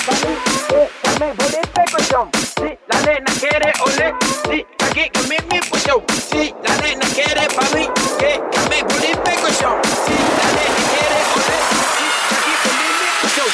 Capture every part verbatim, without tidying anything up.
me volviste cochón. Si la nena quiere olé, si aquí con mi mi puchón. Si la nena quiere pa' mí, que me volviste cochón. Si la nena quiere olé, si aquí con mi mi puchón.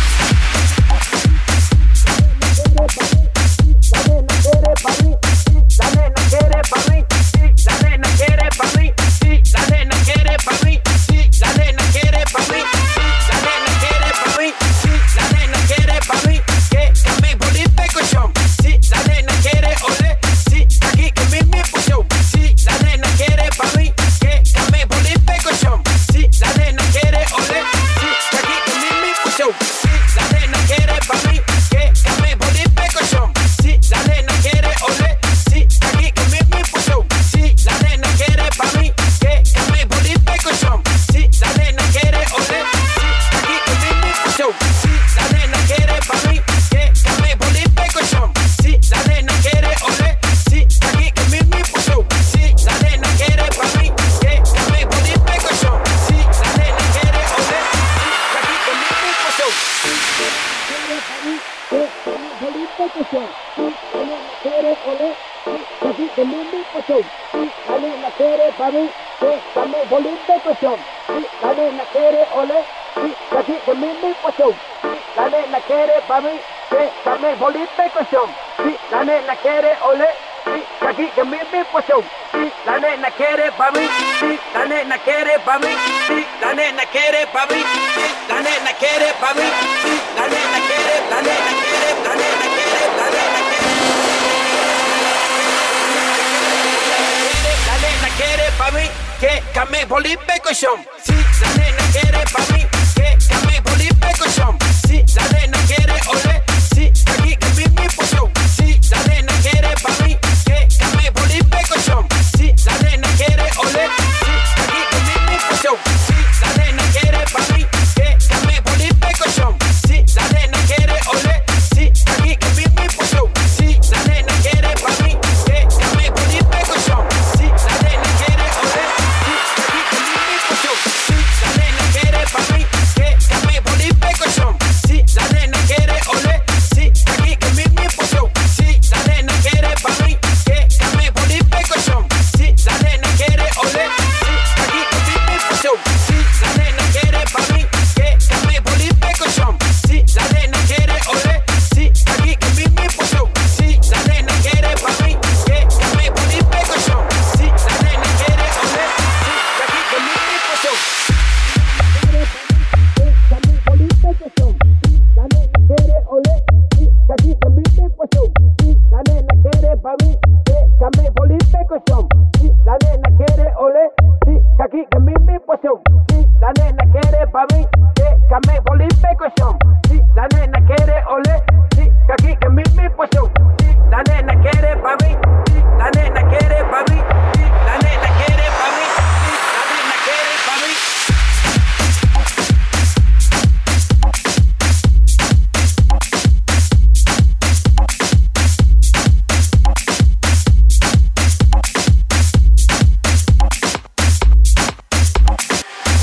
La nena quiere pa' mí, la nena quiere pa' mí, la nena quiere pa' mí, la nena quiere pa' mí, la nena quiere pa' mí, la nena quiere pa' mí, la nena quiere pa' mí, que me volviste cochón. Si la nena quiere olé, si aquí con mi mi puchón. Si la nena quiere pa' mí, que me volviste cochón. Si la nena quiere olé, si aquí con mi mi puchón. Si la nena quiere pa' mí, que me volviste cochón. Si la nena quiere olé, si aquí con mi mi puchón. Si la nena quiere pa' mí, que me volviste cochón. Si la nena quiere olé, si aquí con mi mi puchón. Si la nena quiere pa' mí, que me volviste cochón. Si la nena quiere olé, si aquí con mi mi puchón. Si la nena quiere pa' mí, que me volviste cochón. Si la nena quiere olé, si aquí con mi mi puchón. La nena quiere pa' mí, que me volviste cochón. La nena quiere olé, sí, aquí con mi mi puchón. La nena quiere pa' mí, que me volviste cochón. Sí, la nena quiere olé, sí, aquí con mi mi puchón. Sí, la nena quiere pa' mí, sí, la nena quiere pa' mí, sí, la nena quiere pa' mí, sí, la nena quiere pa' mí, sí, la nena quiere, la nena quiere, la nena quiere, la nena quiere. La nena quiere pa' mí, que me volviste cochón.